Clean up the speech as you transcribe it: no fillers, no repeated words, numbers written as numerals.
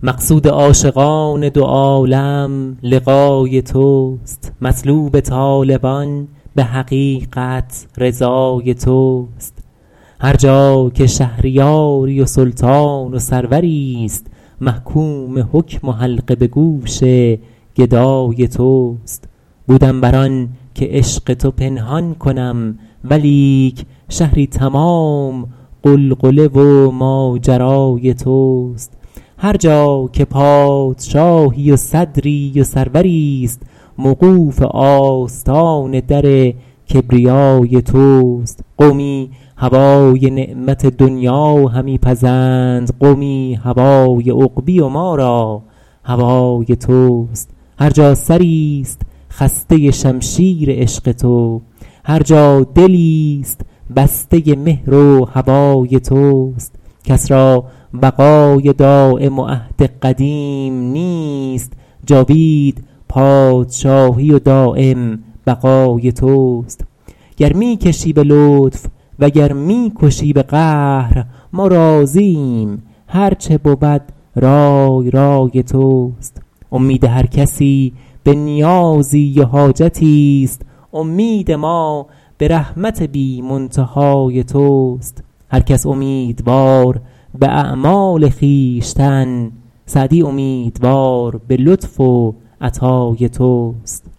مقصود عاشقان دو عالم لقای توست، مطلوب طالبان به حقیقت رضای توست. هر جا که شهریاری و سلطان و سروری است، محکوم حکم و حلقه به گوش گدای توست. بودم بر آن که عشق تو پنهان کنم، ولیک شهری تمام غلغله و ماجرای توست. هر جا که پادشاهی و صدری و سروری است، موقوف آستان در کبریای توست. قومی هوای نعمت دنیا همی پزند، قومی هوای عقبی و ما را هوای توست. هر جا سری است خسته شمشیر عشق تو، هر جا دلی است بسته مهر و هوای توست. کس را بقای دایم و عهد قدیم نیست، جاوید پادشاهی و دایم بقای توست. گر می کشی به لطف و گر می کشی به قهر، ما راضییم هر چه بود رای رای توست. امید هر کسی به نیازی و حاجتی است، امید ما به رحمت بی منتهای توست. هر کس امیدوار به اعمال خویشتن، سعدی امیدوار به لطف و عطای توست.